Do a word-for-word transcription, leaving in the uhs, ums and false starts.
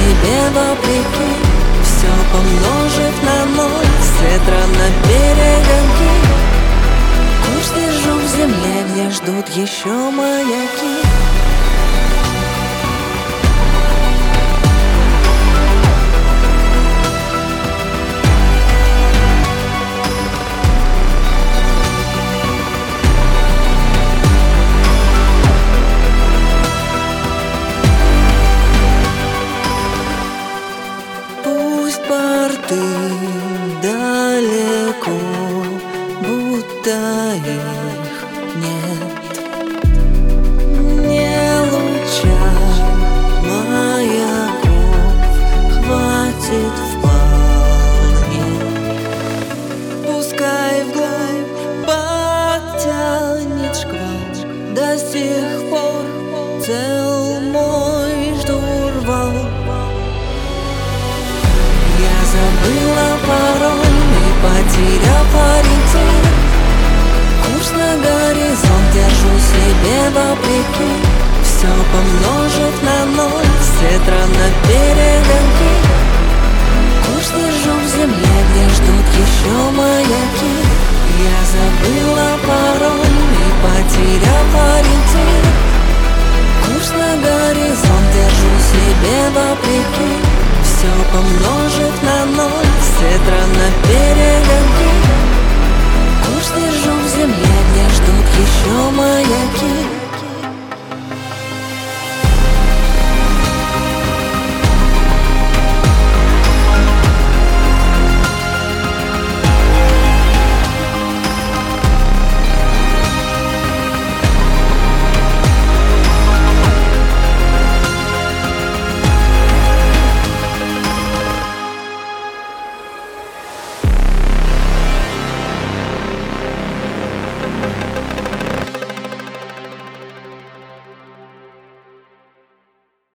себе вопреки, все помножив на ноль, с ветра на перегонки. Курс держу в земле, где ждут еще маяки. Порты далеко, будто их нет. Не луча маяков хватит вполне. Пускай вглубь потянет шквал, до сих пор цел мой штурвал. Забыла пароль и потеряв ориентир, курс на горизонт держу себе вопреки, все помножив на ноль, с ветра на перегонки. Курс держу в земле, где ждут еще маяки. Я забыла пароль и потеряв ориентир, курс на горизонт держу себе вопреки, все помножив на ноль,